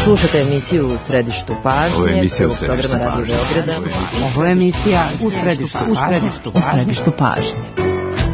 Slušate emisiju U središtu pažnje, prvog programa Radio Beograda. Ovo je emisija U središtu pažnje.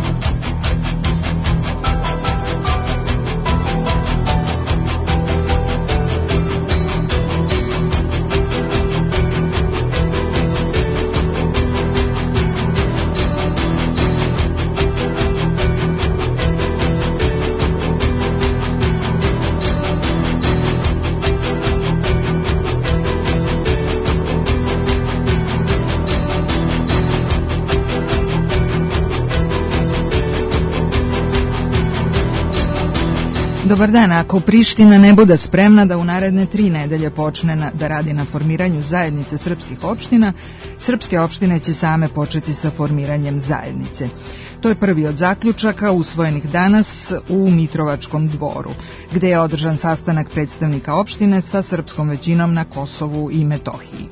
Dobar dan, ako Priština ne bude spremna da u naredne 3 nedelje počne da radi na formiranju zajednice srpskih opština, srpske opštine će same početi sa formiranjem zajednice. To je prvi od zaključaka usvojenih danas u Mitrovačkom dvoru, gde je održan sastanak predstavnika opštine sa srpskom većinom na Kosovu i Metohiji.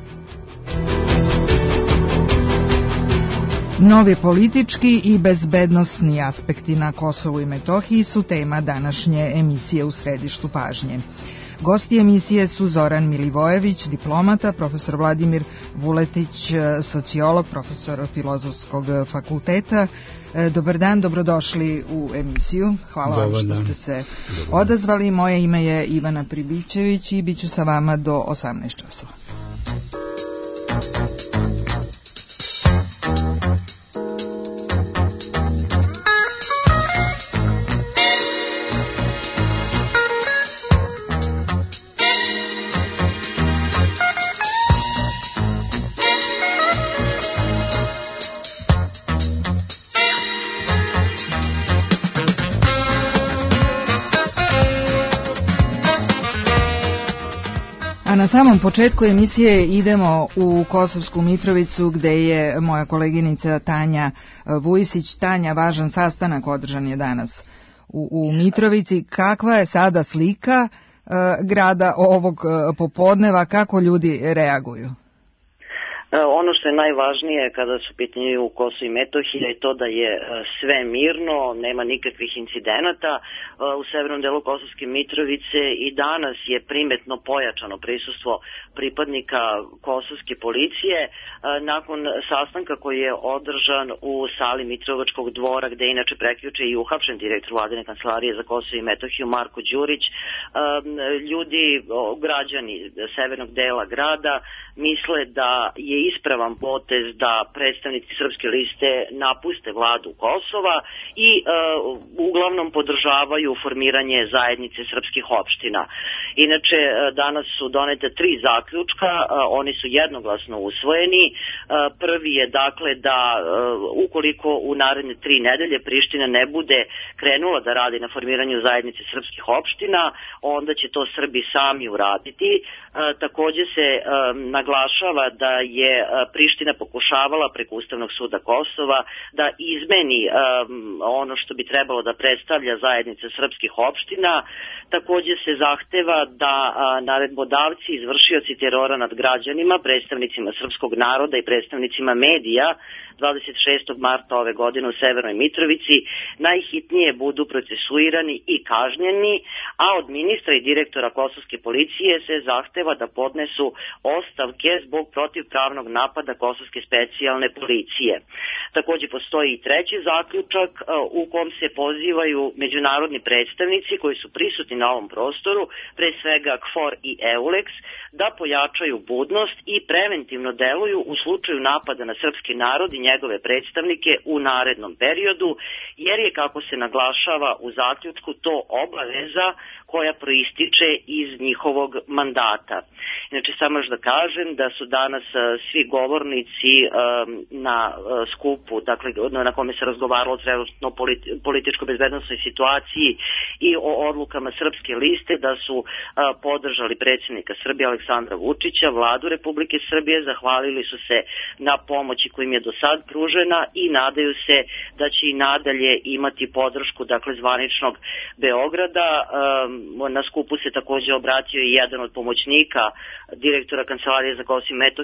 Novi politički i bezbednosni aspekti na Kosovu i Metohiji su tema današnje emisije U središtu pažnje. Gosti emisije su Zoran Milivojević, diplomata, profesor Vladimir Vuletić, sociolog, profesor Filozofskog fakulteta. Dobar dan, dobrodošli u emisiju. Hvala vam što ste se odazvali. Moje ime je Ivana Pribićević i bit ću sa vama do 18 časova. Na samom početku emisije idemo u Kosovsku Mitrovicu gde je moja koleginica Tanja Vujisić. Tanja, važan sastanak održan je danas u Mitrovici. Kakva je sada slika grada ovog popodneva, kako ljudi reaguju? Ono što je najvažnije kada su pitanju Kosovo i Metohija je to da je sve mirno, nema nikakvih incidenata. U severnom delu Kosovske Mitrovice i danas je primetno pojačano prisustvo pripadnika kosovske policije nakon sastanka koji je održan u sali Mitrovačkog dvora, gde je inače prekjuče i uhapšen direktor vladine kancelarije za Kosovo i Metohiju Marko Đurić. Ljudi, građani severnog dela grada misle da je ispravan potez da predstavnici Srpske liste napuste vladu Kosova i uglavnom podržavaju formiranje zajednice srpskih opština. Inače, danas su donete 3 zaključka, oni su jednoglasno usvojeni. Prvi je dakle da ukoliko u naredne 3 nedelje Priština ne bude krenula da radi na formiranju zajednice srpskih opština, onda će to Srbi sami uraditi. Takođe se naglašava da je Priština pokušavala preko Ustavnog suda Kosova da izmeni ono što bi trebalo da predstavlja zajednica srpskih opština. Takođe se zahteva da naredbodavci, izvršioci terora nad građanima, predstavnicima srpskog naroda i predstavnicima medija 26. marta ove godine u Severnoj Mitrovici najhitnije budu procesuirani i kažnjeni, a od ministra i direktora kosovske policije se zahteva da podnesu ostavke zbog protivpravnog napada kosovske specijalne policije. Takođe postoji i treći zaključak u kom se pozivaju međunarodni predstavnici koji su prisutni na ovom prostoru, pre svega KFOR i EULEX, da pojačaju budnost i preventivno deluju u slučaju napada na srpski narod i njegove predstavnike u narednom periodu, jer je, kako se naglašava u zaključku, to obaveza koja proističe iz njihovog mandata. Inače, samo još da kažem da su danas svi govornici na skupu, dakle na kome se razgovaralo o trenutno političko-bezbednosnoj situaciji i o odlukama Srpske liste, da su podržali predsjednika Srbije Aleksandra Vučića, vladu Republike Srbije, zahvalili su se na pomoći koja im je do sad pružena i nadaju se da će i nadalje imati podršku, dakle, zvaničnog Beograda. Na skupu se takođe obratio i jedan od pomoćnika direktora Kancelarije za Kosovo i Metohiju,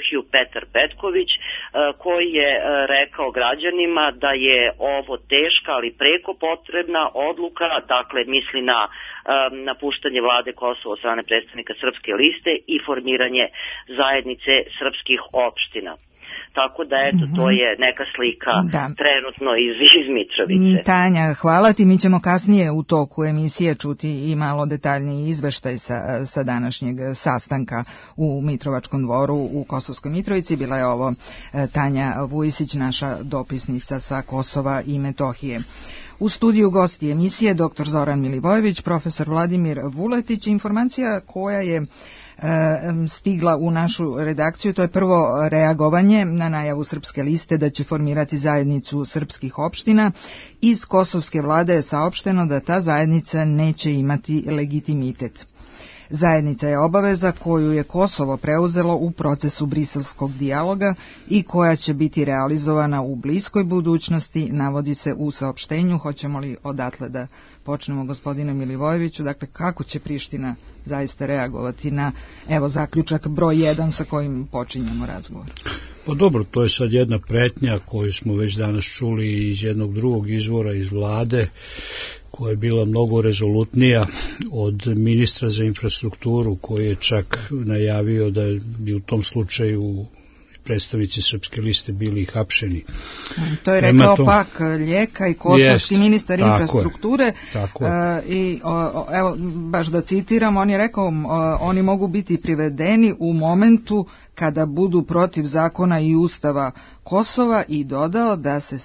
Petar Petković, koji je rekao građanima da je ovo teška, ali preko potrebna odluka, dakle misli na napuštanje vlade Kosova od strane predstavnika Srpske liste i formiranje zajednice srpskih opština. Tako da, eto, to je neka slika trenutno iz Mitrovice. Tanja, hvala ti. Mi ćemo kasnije u toku emisije čuti i malo detaljniji izveštaj sa današnjeg sastanka u Mitrovačkom dvoru u Kosovskoj Mitrovici. Bila je ovo Tanja Vujisić, naša dopisnica sa Kosova i Metohije. U studiju gosti emisije dr. Zoran Milivojević, profesor Vladimir Vuletić. Informacija koja je stigla u našu redakciju, to je prvo reagovanje na najavu Srpske liste da će formirati zajednicu srpskih opština. Iz kosovske vlade je saopšteno da ta zajednica neće imati legitimitet. Zajednica je obaveza koju je Kosovo preuzelo u procesu briselskog dijaloga i koja će biti realizovana u bliskoj budućnosti, navodi se u saopštenju. Hoćemo li odatle da počnemo, gospodine Milivojeviću? Dakle, kako će Priština zaista reagovati na, evo, zaključak broj 1 sa kojim počinjemo razgovor? Pa dobro, to je sad jedna pretnja koju smo već danas čuli iz jednog drugog izvora iz vlade, koja je bila mnogo rezolutnija od ministra za infrastrukturu, koji je čak najavio da bi u tom slučaju predstavnici Srpske liste bili hapšeni. To je rekao pak Ljeka i kosovski ministar infrastrukture. I evo, baš da citiram, on je rekao, oni mogu biti privedeni u momentu kada budu protiv zakona i ustava Kosova, i dodao da za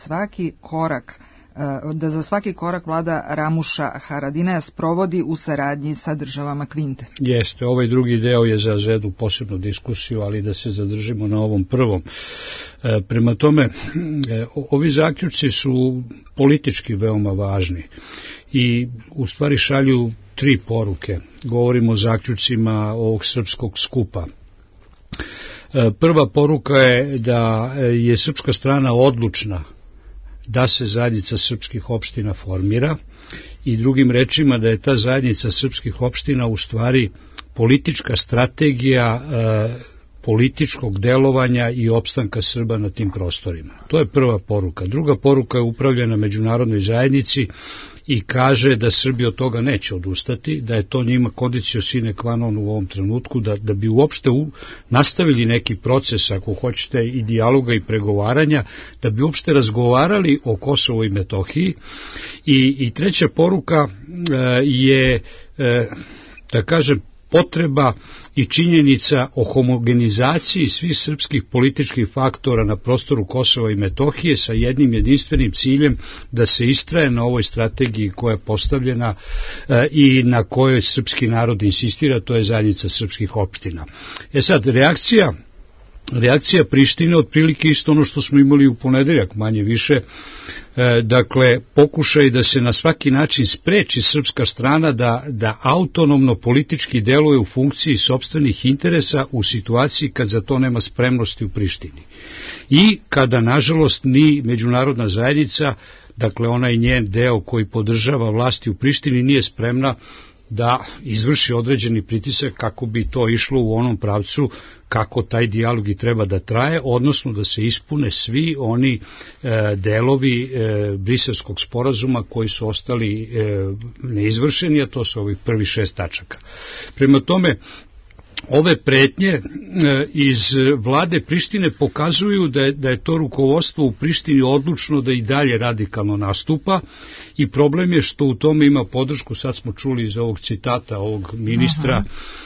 svaki korak vlada Ramuša Haradinaja sprovodi u saradnji sa državama Kvinte. Jeste, ovaj drugi deo je za jednu posebnu diskusiju, ali da se zadržimo na ovom prvom. Prema tome, ovi zaključci su politički veoma važni i u stvari šalju 3 poruke. Govorimo o zaključcima ovog srpskog skupa. Prva poruka je da je srpska strana odlučna da se zajednica srpskih opština formira, i drugim rečima da je ta zajednica srpskih opština u stvari politička strategija političkog delovanja i opstanka Srba na tim prostorima. To je prva poruka. Druga poruka je upravljena međunarodnoj zajednici i kaže da Srbi od toga neće odustati, da je to njima condicio sine qua non u ovom trenutku, da bi uopšte nastavili neki proces, ako hoćete, i dijaloga i pregovaranja, da bi uopšte razgovarali o Kosovu i Metohiji. I treća poruka je, da kažem, potreba i činjenica o homogenizaciji svih srpskih političkih faktora na prostoru Kosova i Metohije sa jednim jedinstvenim ciljem da se istraje na ovoj strategiji koja je postavljena i na kojoj srpski narod insistira, to je zajednica srpskih opština. Sad, reakcija Prištine otprilike isto ono što smo imali u ponedeljak, manje više, dakle pokušaj da se na svaki način spreči srpska strana da autonomno politički deluje u funkciji sopstvenih interesa u situaciji kad za to nema spremnosti u Prištini. I kada, nažalost, ni međunarodna zajednica, dakle onaj njen deo koji podržava vlasti u Prištini, nije spremna da izvrši određeni pritisak kako bi to išlo u onom pravcu kako taj dijalog i treba da traje, odnosno da se ispune svi oni delovi Briselskog sporazuma koji su ostali neizvršeni, a to su ovih prvih 6 tačaka. Prema tome, ove pretnje iz vlade Prištine pokazuju da je to rukovodstvo u Prištini odlučno da i dalje radikalno nastupa, i problem je što u tome ima podršku, sad smo čuli iz ovog citata ovog ministra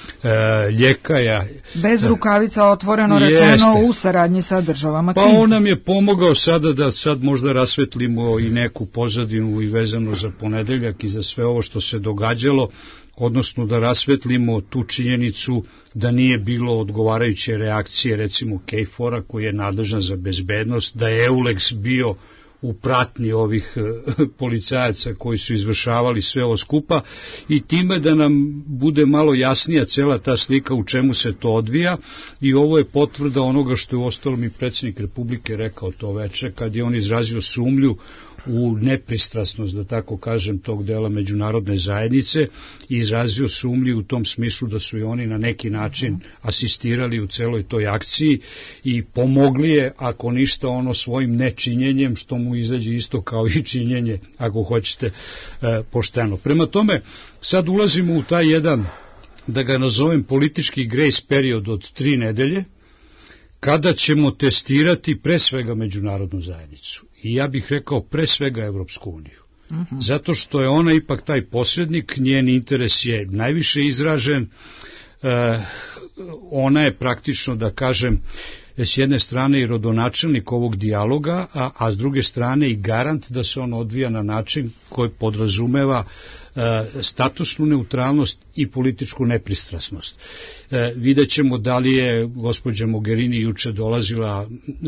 Ljekaja. Bez rukavica, otvoreno rečeno, u saradnji sa državama Kvinte. Pa on nam je pomogao sada da sad možda rasvetlimo i neku pozadinu i vezano za ponedeljak i za sve ovo što se događalo, odnosno da rasvetlimo tu činjenicu da nije bilo odgovarajuće reakcije, recimo KFOR-a koji je nadležan za bezbednost, da je EULEX bio u pratnji ovih policajaca koji su izvršavali sve ovo skupa, i time da nam bude malo jasnija cela ta slika u čemu se to odvija. I ovo je potvrda onoga što je uostalom i predsjednik Republike rekao to veče kad je on izrazio sumnju u nepristrasnost, da tako kažem, tog dela međunarodne zajednice i izrazio sumnju u tom smislu da su i oni na neki način asistirali u celoj toj akciji i pomogli je, ako ništa, ono svojim nečinjenjem, što mu izađe isto kao i činjenje, ako hoćete, pošteno. Prema tome, sad ulazimo u taj jedan, da ga nazovem, politički grace period od 3 nedelje, kada ćemo testirati pre svega međunarodnu zajednicu. I ja bih rekao pre svega Evropsku uniju. Zato što je ona ipak taj posrednik, njen interes je najviše izražen, ona je praktično, da kažem, s jedne strane i rodonačelnik ovog dijaloga, a s druge strane i garant da se on odvija na način koji podrazumeva statusnu neutralnost i političku nepristrasnost. Vidjet ćemo da li je gospođa Mogherini juče dolazila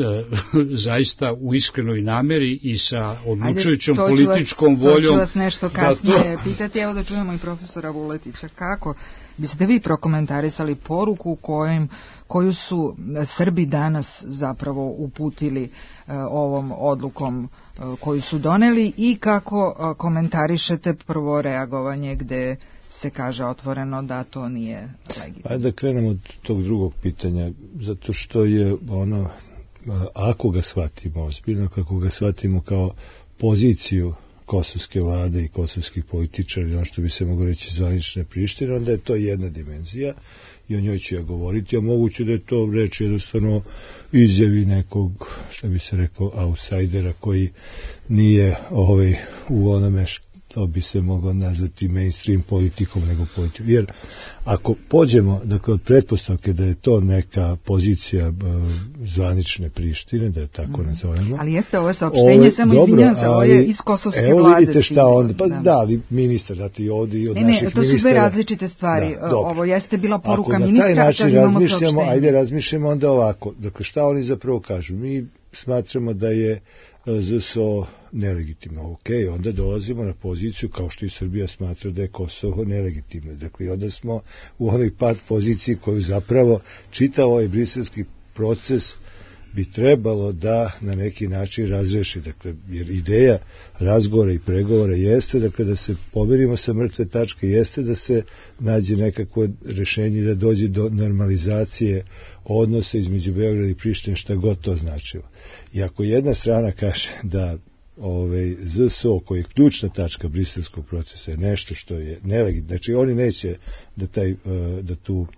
zaista u iskrenoj nameri i sa odlučujućom političkom voljom. To ću vas nešto kasnije pitati, evo da čujemo i profesora Vuletića. Kako biste vi prokomentarisali poruku koju su Srbi danas zapravo uputili ovom odlukom koju su doneli i kako komentarišete prvo reagovanje gde se kaže otvoreno da to nije legitimno? Ajde da krenemo od tog drugog pitanja, zato što je ono, ako ga shvatimo ozbiljno, kako ga shvatimo kao poziciju kosovske vlade i kosovskih političara, ono što bi se moglo reći zvanične Prištine, onda je to jedna dimenzija i o njoj ću ja govoriti, a moguće da je to reč jednostavno izjavi nekog, što bi se rekao, outsidera koji nije u onome što bi se moglo nazvati mainstream politikom nego politikom. Jer ako pođemo, dakle, od pretpostavke da je to neka pozicija zvanične Prištine, da je tako nazovemo. Ali jeste ovo saopštenje, samo izvinjam se, ovo je iz kosovske vlade. Evo vidite šta onda, pa da, ali ministar, znate i ovdje i od naših ministara. Ne, to su dve različite stvari. Ovo jeste bila poruka ministra. Ako na taj način razmišljamo, ajde razmišljamo onda ovako. Dakle, šta oni zapravo kažu? Mi smatramo da je ZSO nelegitimno. Ok, onda dolazimo na poziciju kao što i Srbija smatra da je Kosovo nelegitimno. Dakle, onda smo u onoj pad poziciji koju zapravo čitav ovaj briselski proces bi trebalo da na neki način razreši. Dakle, jer ideja razgovora i pregovora jeste, dakle, da se pomirimo sa mrtve tačke, jeste da se nađe nekakvo rešenje da dođe do normalizacije odnosa između Beograda i Prištine, šta god to značilo. I ako jedna strana kaže da ZSO, koji je ključna tačka briselskog procesa, je nešto što je nelegitimno, znači oni neće da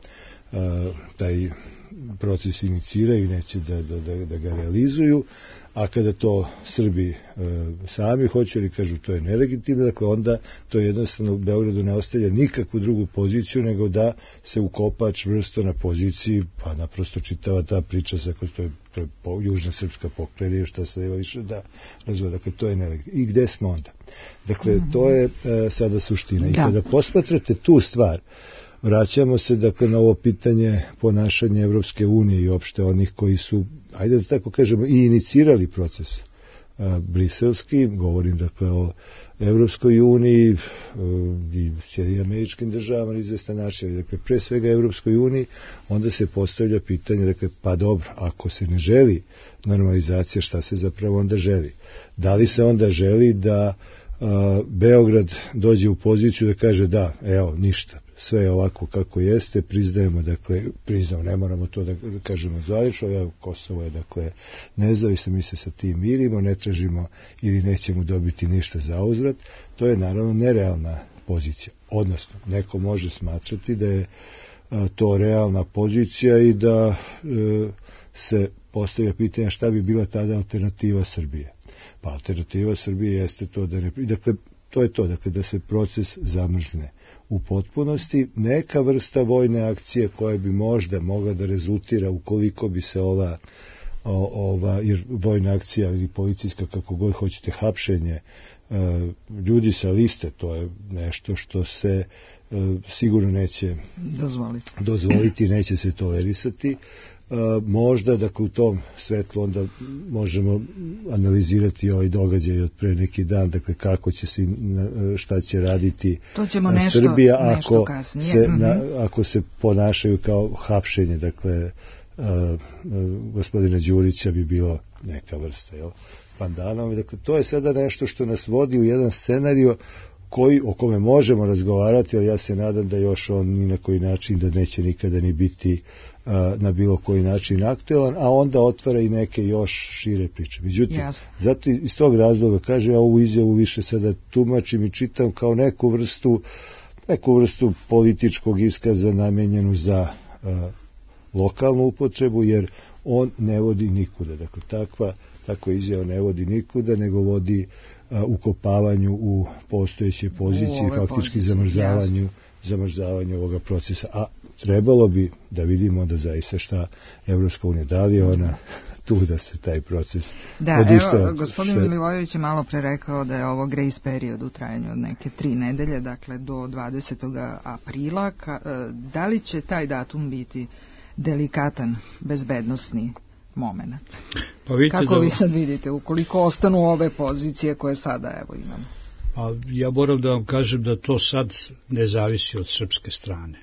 taj proces iniciraju, neće da ga realizuju, a kada to Srbi sami hoće ili kažu to je nelegitimno, dakle onda to jednostavno u Beogradu ne ostavlja nikakvu drugu poziciju nego da se ukopa čvrsto na poziciji, pa naprosto čitava ta priča sa to je južna srpska pokrajina, šta se nema više da razgleda, dakle to je nelegitimno. I gde smo onda? Dakle, to je sada suština. I kada posmatrate tu stvar, vraćamo se, dakle, na ovo pitanje ponašanja Evropske unije i opšte onih koji su, ajde da tako kažemo, i inicirali proces briselski, govorim, dakle, o Evropskoj uniji i Sjedinjenim Američkim Državama, izvestan način, dakle, pre svega Evropskoj uniji, onda se postavlja pitanje, dakle, pa dobro, ako se ne želi normalizacija, šta se zapravo onda želi? Da li se onda želi da Beograd dođe u poziciju da kaže da, evo, ništa, sve je ovako kako jeste, priznajemo, dakle, ne moramo to da kažemo zvanično, evo, Kosovo je, dakle, nezavisno, mi se sa tim mirimo, ne tražimo ili nećemo dobiti ništa za uzvrat, to je naravno nerealna pozicija, odnosno, neko može smatrati da je to realna pozicija i da se postavlja pitanje šta bi bila tada alternativa Srbije. Pa alternativa Srbije jeste to da dakle, to je to, dakle, da se proces zamrzne u potpunosti, neka vrsta vojne akcije koja bi možda mogla da rezultira ukoliko bi se jer vojna akcija ili policijska, kako god hoćete, hapšenje ljudi sa liste, to je nešto što se sigurno neće dozvoliti, neće se tolerisati. Možda, dakle, u tom svetlu onda možemo analizirati ovaj događaj od pre neki dan, dakle, kako će se, šta će raditi Srbija ako se ponašaju kao hapšenje, dakle, gospodina Đurića bi bilo neka vrsta pandanom. Dakle, to je sada nešto što nas vodi u jedan scenario o kome možemo razgovarati, ali ja se nadam da još on ni na koji način da neće nikada ni biti na bilo koji način aktualan, a onda otvara i neke još šire priče. Međutim, zato iz tog razloga, kažem, ja ovu izjavu više sada tumačim i čitam kao neku vrstu političkog iskaza namenjenu za lokalnu upotrebu, jer on ne vodi nikuda. Dakle, takva izjava ne vodi nikuda, nego vodi ukopavanju u postojeće pozicije, faktički zamrzavanju ovoga procesa. A trebalo bi da vidimo da zaista šta Evropska unija, da li je ona tu da se taj proces odišta. Evo, gospodin Milivojević je malo pre rekao da je ovo grace period u trajanju od neke 3 nedelje, dakle do 20. aprila. Da li će taj datum biti delikatan bezbednosni moment? Pa kako vi sad vidite, ukoliko ostanu ove pozicije koje sada imamo? Pa ja moram da vam kažem da to sad ne zavisi od srpske strane.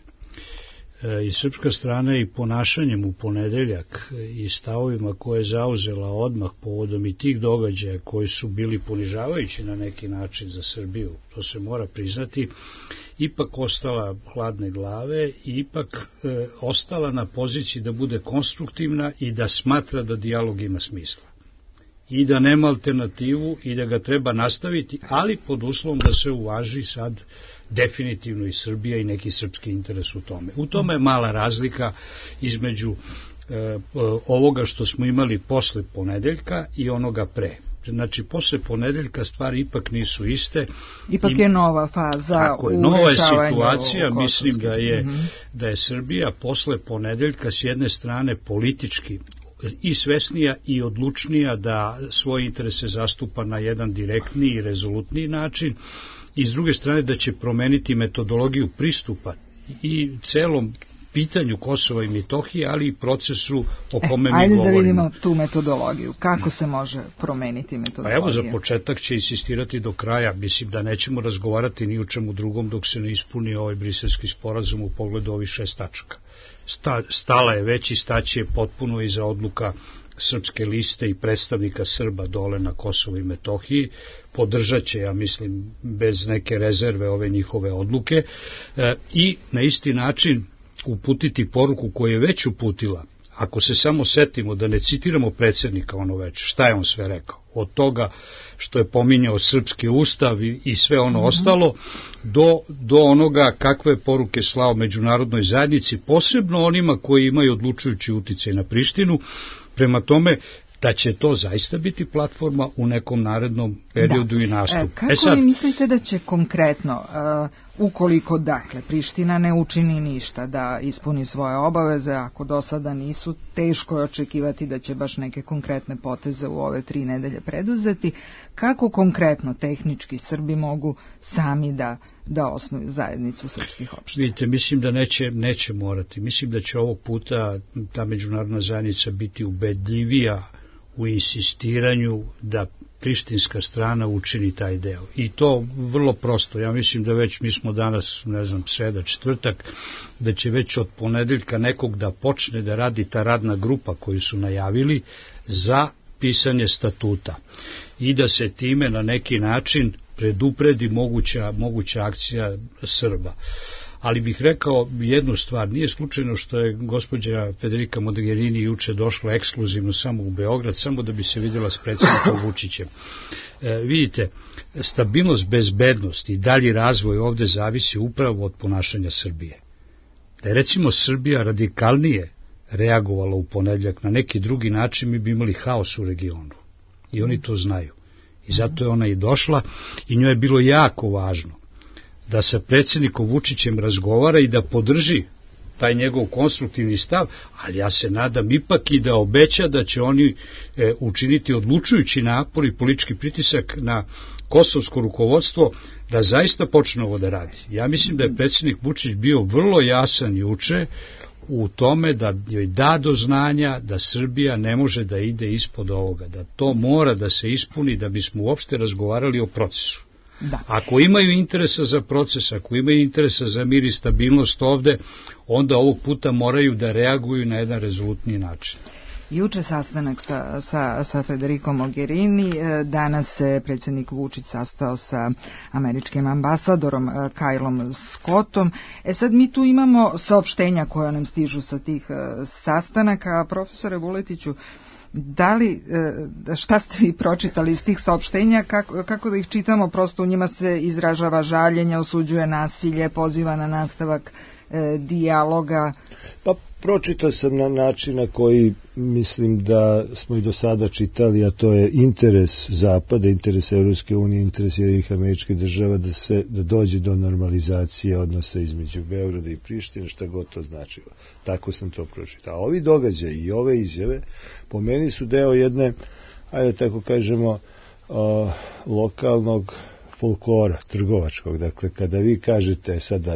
I srpska strana i ponašanjem u ponedeljak i stavovima koje je zauzela odmah povodom i tih događaja koji su bili ponižavajući na neki način za Srbiju, to se mora priznati, ipak ostala hladne glave i ipak ostala na poziciji da bude konstruktivna i da smatra da dijalog ima smisla. I da nema alternativu i da ga treba nastaviti, ali pod uslovom da se uvaži sad definitivno i Srbija i neki srpski interes u tome. U tome je mala razlika između ovoga što smo imali posle ponedeljka i onoga pre. Znači, posle ponedeljka stvari ipak nisu iste. Ipak je nova faza u rešavanju. Nova je situacija, mislim da je Srbija posle ponedeljka s jedne strane politički i svesnija i odlučnija da svoje interese zastupa na jedan direktniji i rezolutniji način, i s druge strane da će promeniti metodologiju pristupa i celom pitanju Kosova i Metohije, ali i procesu o kome mi govorimo. Ajde da vidimo tu metodologiju. Kako se može promeniti metodologija? Pa evo, za početak će insistirati do kraja. Mislim da nećemo razgovarati ni u čemu drugom dok se ne ispuni ovaj briselski sporazum u pogledu ovih 6 tačaka. Stala je već i staće potpuno iza odluka srpske liste i predstavnika Srba dole na Kosovu i Metohiji. Podržat će, ja mislim, bez neke rezerve ove njihove odluke i na isti način uputiti poruku koju je već uputila. Ako se samo setimo, da ne citiramo predsjednika ono već, šta je on sve rekao? Od toga što je pominjao srpski ustav i sve ono ostalo, do onoga kakve poruke slao međunarodnoj zajednici, posebno onima koji imaju odlučujući uticaj na Prištinu. Prema tome, da će to zaista biti platforma u nekom narednom periodu i nastupu. Kako vi mislite da će konkretno, ukoliko dakle Priština ne učini ništa da ispuni svoje obaveze, ako do sada nisu, teško je očekivati da će baš neke konkretne poteze u ove 3 nedelje preduzeti, kako konkretno tehnički Srbi mogu sami da osnuju zajednicu srpskih opština? Vidite, mislim da neće morati. Mislim da će ovog puta ta međunarodna zajednica biti ubedljivija u insistiranju da prištinska strana učini taj deo. I to vrlo prosto. Ja mislim da već mi smo danas, sreda, četvrtak, da će već od ponedeljka nekog da počne da radi ta radna grupa koju su najavili za pisanje statuta. I da se time na neki način predupredi moguća akcija Srba. Ali bih rekao jednu stvar, nije slučajno što je gospođa Federica Mogherini juče došla ekskluzivno samo u Beograd, samo da bi se vidjela s predsjednikom Vučićem. Vidite, stabilnost, bezbednost i dalji razvoj ovde zavisi upravo od ponašanja Srbije. Da je recimo Srbija radikalnije reagovala u ponedeljak na neki drugi način, mi bi imali haos u regionu. I oni to znaju. I zato je ona i došla i njoj je bilo jako važno da sa predsjednikom Vučićem razgovara i da podrži taj njegov konstruktivni stav, ali ja se nadam ipak i da obeća da će oni učiniti odlučujući napor i politički pritisak na kosovsko rukovodstvo da zaista počne ovo da radi. Ja mislim da je predsjednik Vučić bio vrlo jasan juče u tome da joj da do znanja da Srbija ne može da ide ispod ovoga, da to mora da se ispuni da bismo uopšte razgovarali o procesu. Da. Ako imaju interesa za proces, ako imaju interesa za mir i stabilnost ovde, onda ovog puta moraju da reaguju na jedan rezolutniji način. juče sastanak sa Federico Mogherini, danas se predsjednik Vučić sastao sa američkim ambasadorom Kylom Scottom. Sad mi tu imamo saopštenja koja nam stižu sa tih sastanaka. Profesore Vuletiću, šta ste vi pročitali iz tih saopštenja, kako da ih čitamo? Prosto u njima se izražava žaljenje, osuđuje nasilje, poziva na nastavak dijaloga. Pa pročitao sam na način na koji mislim da smo i do sada čitali, a to je interes Zapada, interes Evropske unije, interes Sjedinjenih Američkih Država da dođe do normalizacije odnosa između Beograda i Prištine, šta god to značilo. Tako sam to pročitao. A ovi događaji i ove izjave po meni su deo jedne, ajde tako kažemo, lokalnog folklora, trgovačkog. Dakle, kada vi kažete sada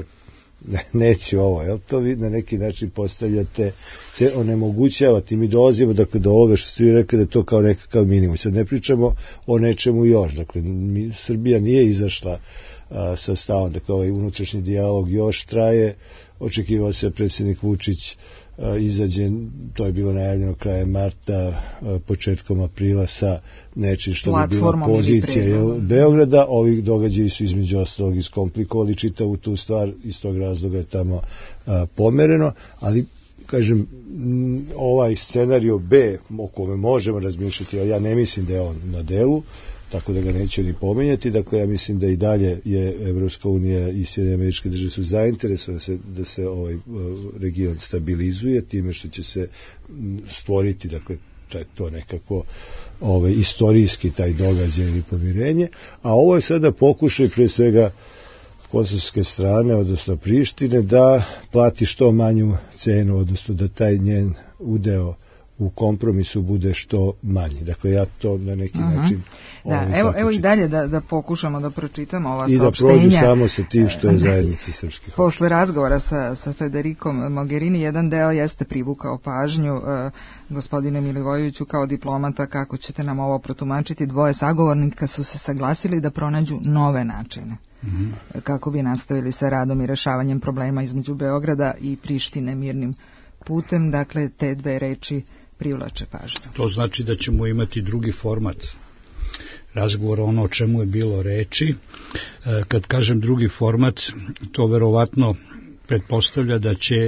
neću ovo, jel to vi na neki način postavljate, se onemogućavate i mi dolazimo dakle do ovoga što ste vi rekli da je to kao nekakav minimum. Sad ne pričamo o nečemu još, dakle Srbija nije izašla sa stavom, dakle ovaj unutrašnji dijalog još traje, očekivao se predsjednik Vučić izađe, to je bilo najavljeno krajem marta, početkom aprila sa nečim što bi bila pozicija Beograda. Ovi događaji su između ostalog iskomplikovali čitavu tu stvar, iz tog razloga je tamo pomereno, ali kažem, ovaj scenario B o kome možemo razmišljati, ali ja ne mislim da je on na delu, tako da ga neće ni pomenjati. Dakle, ja mislim da i dalje je Evropska unija i Sjedinjene Američke Države su zainteresovane da se ovaj region stabilizuje time što će se stvoriti, dakle, to nekako istorijski taj događaj ili pomirenje, a ovo je sada pokušaj pre svega kosovske strane, odnosno Prištine, da plati što manju cenu, odnosno da taj njen udeo u kompromisu bude što manji. Dakle, ja to na neki način... Evo i dalje da pokušamo da pročitamo ova saopštenja. I da prođu samo sa tim što je zajednica srpskih. Posle razgovora sa Federicom Mogherini, jedan deo jeste privukao pažnju gospodine Milivojeviću kao diplomata, kako ćete nam ovo protumačiti. Dvoje sagovornika su se saglasili da pronađu nove načine kako bi nastavili sa radom i rešavanjem problema između Beograda i Prištine mirnim putem. Dakle, te dve reči privlače pažnju. To znači da ćemo imati drugi format razgovora, ono o čemu je bilo reči. Kad kažem drugi format, to verovatno pretpostavlja da će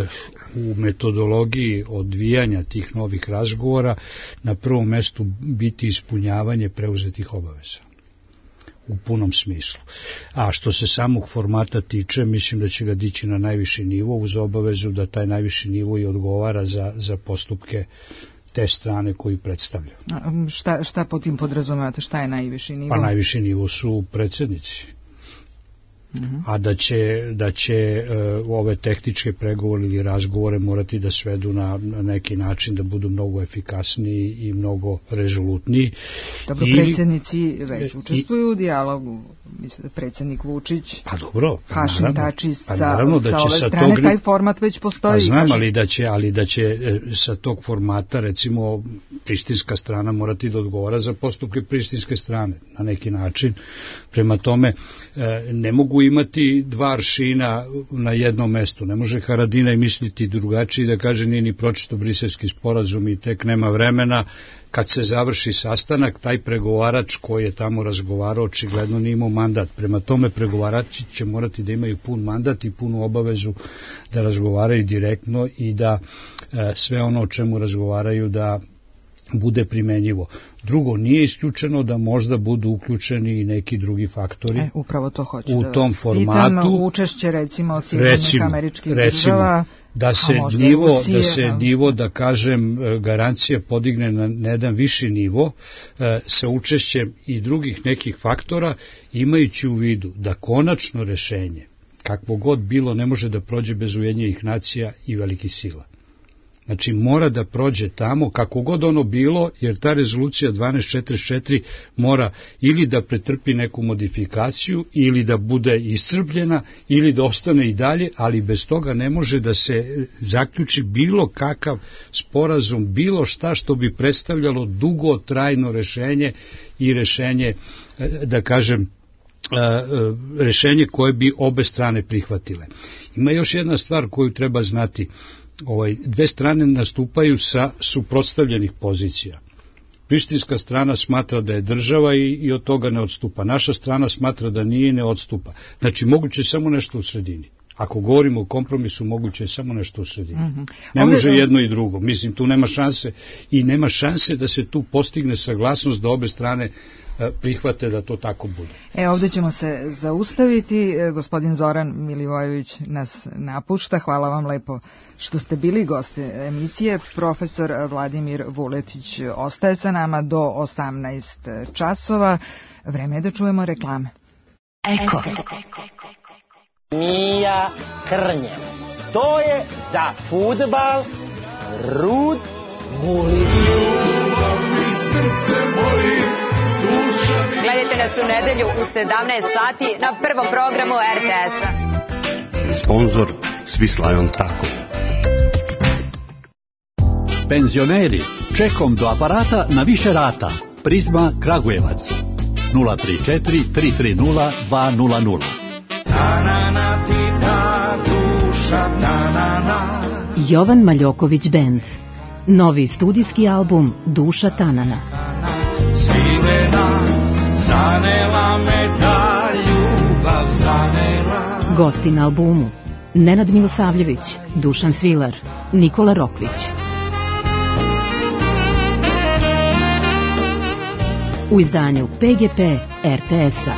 u metodologiji odvijanja tih novih razgovora na prvom mestu biti ispunjavanje preuzetih obaveza u punom smislu. A što se samog formata tiče, mislim da će ga dići na najviši nivo uz obavezu da taj najviši nivo i odgovara za postupke te strane koju predstavlja. Šta po tim podrazumevate? Šta je najviši nivo? Pa najviši nivo su predsjednici. A da će ove tehničke pregovore ili razgovore morati da svedu na neki način da budu mnogo efikasniji i mnogo rezolutniji. Dobro, predsjednici već učestvuju u dijalogu, mislim, predsjednik Vučić, pa dobro, Hašim Tači sa ove strane, taj format već postoji. Pa znam, ali da će sa tog formata, recimo, prištinska strana morati da odgovara za postupke prištinske strane na neki način. Prema tome, ne mogu imati dva aršina na jednom mestu. Ne može Haradinaj misliti drugačije, da kaže nije ni pročito Briselski sporazum i tek nema vremena. Kad se završi sastanak, taj pregovarač koji je tamo razgovarao očigledno nije imao mandat. Prema tome, pregovarači će morati da imaju pun mandat i punu obavezu da razgovaraju direktno i da sve ono o čemu razgovaraju da bude primenjivo. Drugo, nije isključeno da možda budu uključeni i neki drugi faktori. Upravo to hoću u tom formatu. Učešće recimo Sjedinjenih Američkih Država, da se nivo, da kažem, garancija podigne na jedan viši nivo sa učešćem i drugih nekih faktora, imajući u vidu da konačno rešenje, kakvo god bilo, ne može da prođe bez Ujedinjenih nacija i velikih sila. Znači, mora da prođe tamo, kako god ono bilo, jer ta rezolucija 1244 mora ili da pretrpi neku modifikaciju, ili da bude iscrpljena, ili da ostane i dalje, ali bez toga ne može da se zaključi bilo kakav sporazum, bilo šta što bi predstavljalo dugotrajno rešenje i rešenje, da kažem, rešenje koje bi obe strane prihvatile. Ima još jedna stvar koju treba znati. dve strane nastupaju sa suprotstavljenih pozicija. Prištinska strana smatra da je država i od toga ne odstupa. Naša strana smatra da nije i ne odstupa. Znači, moguće je samo nešto u sredini. Ako govorimo o kompromisu, moguće je samo nešto u sredini. Ne može jedno i drugo. Mislim, tu nema šanse i nema šanse da se tu postigne saglasnost da obe strane prihvate da to tako bude. Ovdje ćemo se zaustaviti. Gospodin Zoran Milivojević nas napušta. Hvala vam lepo što ste bili gosti emisije. Profesor Vladimir Vuletić ostaje sa nama do 18 časova. Vreme je da čujemo reklame. Eko. Mija Krnjevac. To je za fudbal Rud Guli. Gledajte nas u nedelju u 17 sati na prvom programu RTS-a. Sponzor Swiss Tako. Penzioneri, čekom do aparata na više rata. Prizma Kragujevac 034 330 200. Jovan Maljoković Band. Novi studijski album Duša Tanana. Zanela me ta ljubav, zanela. Gosti na albumu: Nenad Milosavljević, Dušan Svilar, Nikola Rokvić. U izdanju PGP RTS-a.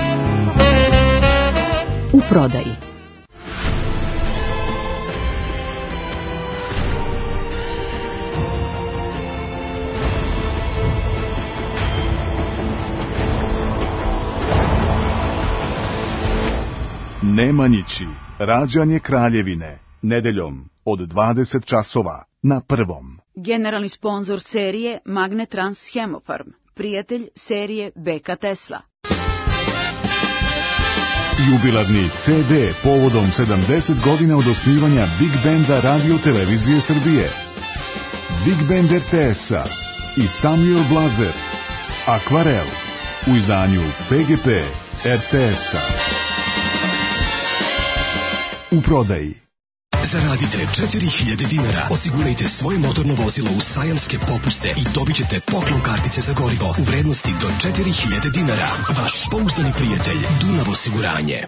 U prodaji. Nemanjići, rađanje Kraljevine, nedeljom od 20 časova na Prvom. Generalni sponzor serije Magnetrans Hemofarm, prijatelj serije Beka Tesla. Jubilarni CD povodom 70 godina od osnivanja Big Banda Radio Televizije Srbije. Big Band RTS-a i Samuel Blazer, Akvarel, u izdanju PGP RTS-a. U prodaji. Zaradite 4000 dinara, osigurajte svoje motorno vozilo u sajamske popuste i dobit ćete poklon kartice za gorivo u vrednosti do 4000 dinara. Vaš pouzdani prijatelj Dunav osiguranje.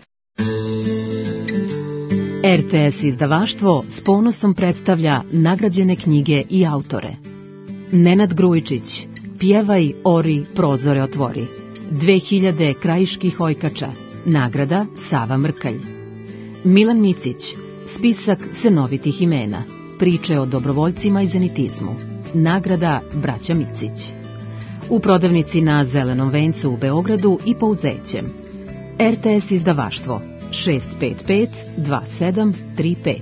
RTS izdavaštvo s ponosom predstavlja nagrađene knjige i autore. Nenad Grujičić, Pjevaj, ori, prozore otvori. 2000 krajiških ojkača, nagrada Sava Mrkalj. Milan Micić, spisak senovitih imena, priče o dobrovoljcima i zenitizmu, nagrada Braća Micić. U prodavnici na Zelenom vencu u Beogradu i Pouzećem. RTS izdavaštvo 655 2735.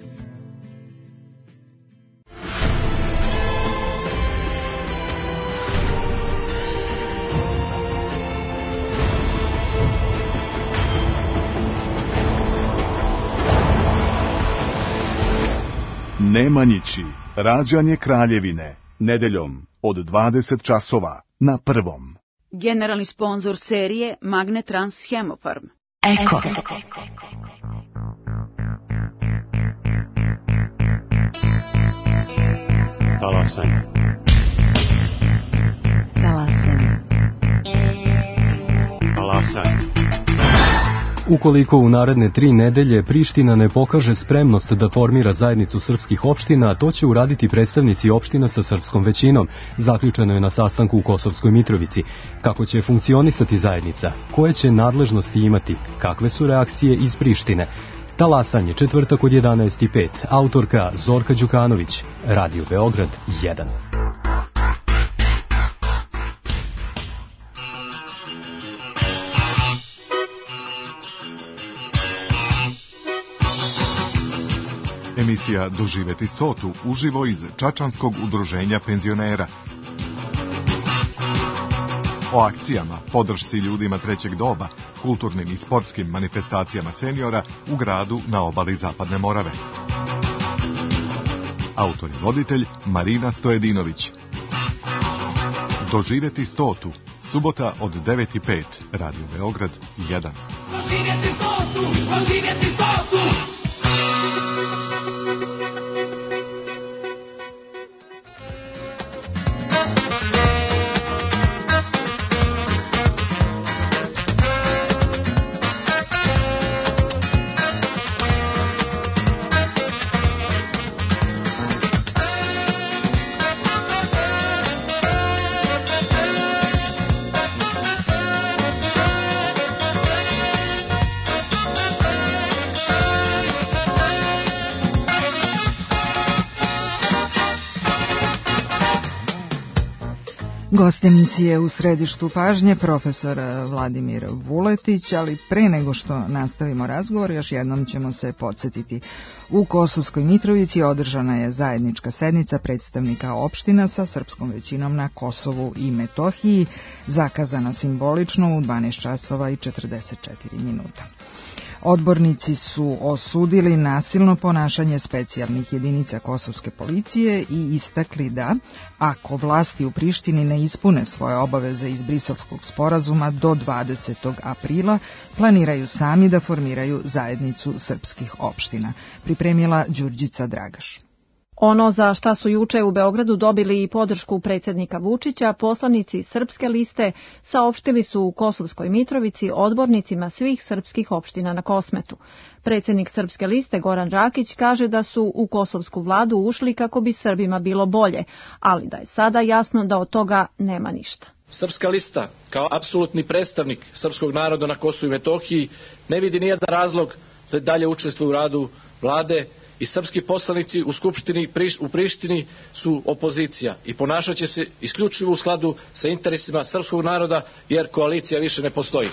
Nemanjići, rađanje Kraljevine, nedeljom od 20 časova na Prvom. Generalni sponzor serije Magnetrans Hemofarm. Eko. Talasan. Talasan. Talasan. Ukoliko u naredne 3 nedelje Priština ne pokaže spremnost da formira zajednicu srpskih opština, to će uraditi predstavnici opština sa srpskom većinom, zaključeno je na sastanku u Kosovskoj Mitrovici. Kako će funkcionisati zajednica? Koje će nadležnosti imati? Kakve su reakcije iz Prištine? Talasanje, četvrtak od 11:05. Autorka Zorka Đukanović. Radio Beograd 1. Emisija Doživeti stotu uživo iz Čačanskog udruženja penzionera. O akcijama, podršci ljudima trećeg doba, kulturnim i sportskim manifestacijama seniora u gradu na obali Zapadne Morave. Autor i voditelj Marina Stojedinović. Doživeti stotu, subota od 9:05, Radio Beograd 1. Doživeti stotu, doživeti stotu! Gost emisije u središtu pažnje profesor Vladimir Vuletić, ali pre nego što nastavimo razgovor, još jednom ćemo se podsjetiti. U Kosovskoj Mitrovici održana je zajednička sednica predstavnika opština sa srpskom većinom na Kosovu i Metohiji, zakazana simbolično u 12 časova i 44 minuta. Odbornici su osudili nasilno ponašanje specijalnih jedinica kosovske policije i istakli da, ako vlasti u Prištini ne ispune svoje obaveze iz Briselskog sporazuma do 20. aprila, planiraju sami da formiraju zajednicu srpskih opština. Pripremila Đurđica Dragaš. Ono za šta su juče u Beogradu dobili i podršku predsjednika Vučića, poslanici Srpske liste saopštili su u Kosovskoj Mitrovici odbornicima svih srpskih opština na Kosmetu. Predsjednik Srpske liste Goran Rakić kaže da su u kosovsku vladu ušli kako bi Srbima bilo bolje, ali da je sada jasno da od toga nema ništa. Srpska lista, kao apsolutni predstavnik srpskog naroda na Kosovu i Metohiji, ne vidi nijedan razlog da dalje učestvuje u radu vlade i srpski poslanici u Skupštini u Prištini su opozicija i ponašat će se isključivo u skladu sa interesima srpskog naroda, jer koalicija više ne postoji.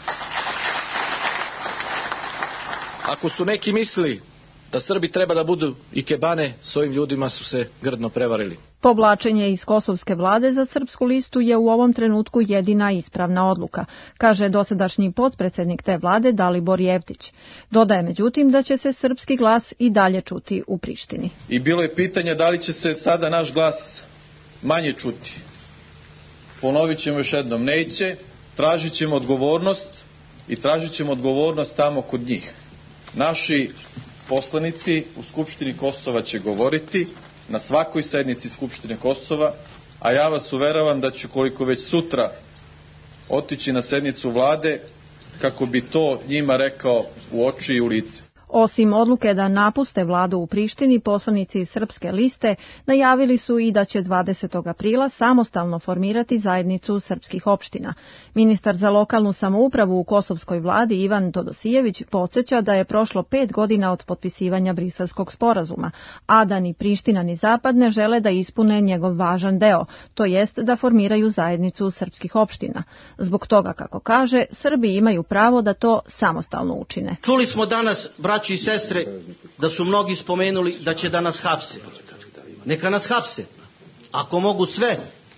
Ako su neki mislili da Srbi treba da budu ikebane, s ovim ljudima su se grdno prevarili. Povlačenje iz kosovske vlade za Srpsku listu je u ovom trenutku jedina ispravna odluka, kaže dosadašnji potpredsjednik te vlade Dalibor Jevtić. Dodaje međutim da će se srpski glas i dalje čuti u Prištini. I bilo je pitanje da li će se sada naš glas manje čuti. Ponovit ćemo još jednom, neće, tražit ćemo odgovornost i tražit ćemo odgovornost tamo kod njih. Naši poslanici u Skupštini Kosova će govoriti na svakoj sednici Skupštine Kosova, a ja vas uveravam da ću koliko već sutra otići na sednicu vlade kako bi to njima rekao u oči i u lice. Osim odluke da napuste vladu u Prištini, poslanici Srpske liste najavili su i da će 20. aprila samostalno formirati zajednicu srpskih opština. Ministar za lokalnu samoupravu u kosovskoj vladi Ivan Todosijević podsjeća da je prošlo 5 godina od potpisivanja Briselskog sporazuma, a da ni Priština ni Zapad ne žele da ispune njegov važan deo, to jest da formiraju zajednicu srpskih opština. Zbog toga, kako kaže, Srbi imaju pravo da to samostalno učine. Čuli smo danas, braći i sestre, da su mnogi spomenuli da će da nas hapse. Neka nas hapse. Ako mogu sve